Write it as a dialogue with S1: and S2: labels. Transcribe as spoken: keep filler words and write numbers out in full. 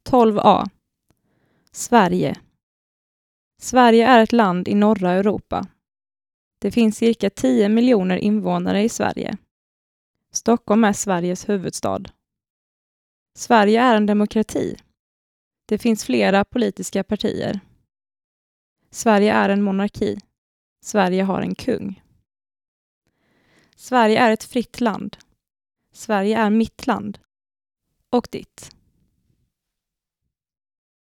S1: tolv A. Sverige. Sverige är ett land i norra Europa. Det finns cirka tio miljoner invånare i Sverige. Stockholm är Sveriges huvudstad. Sverige är en demokrati. Det finns flera politiska partier. Sverige är en monarki. Sverige har en kung. Sverige är ett fritt land. Sverige är mitt land. Och ditt.